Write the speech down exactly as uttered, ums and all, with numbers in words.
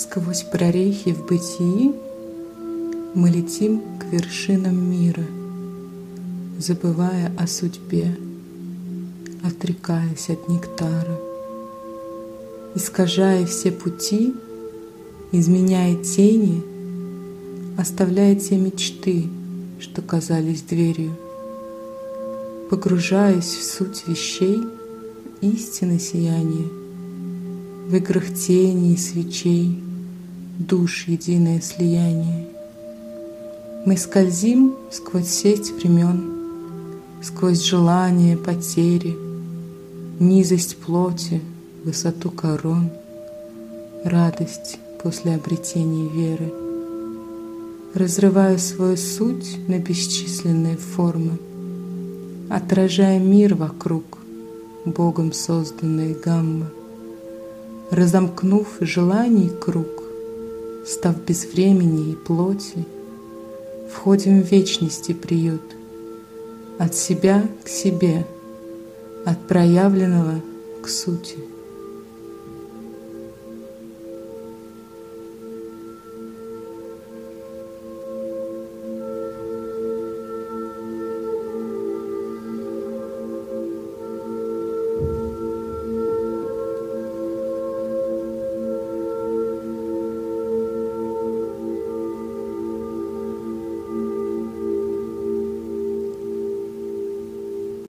Сквозь прорехи в бытии мы летим к вершинам мира, забывая о судьбе, отрекаясь от нектара, искажая все пути, изменяя тени, оставляя те мечты, что казались дверью, погружаясь в суть вещей, истины сияние, в играх тени и свечей душ единое слияние. Мы скользим сквозь сеть времен, сквозь желания, потери, низость плоти, высоту корон, радость после обретения веры. Разрывая свою суть на бесчисленные формы, отражая мир вокруг, Богом созданные гаммы, разомкнув желаний круг, став без времени и плоти, входим в вечности приют, от себя к себе, от проявленного к сути.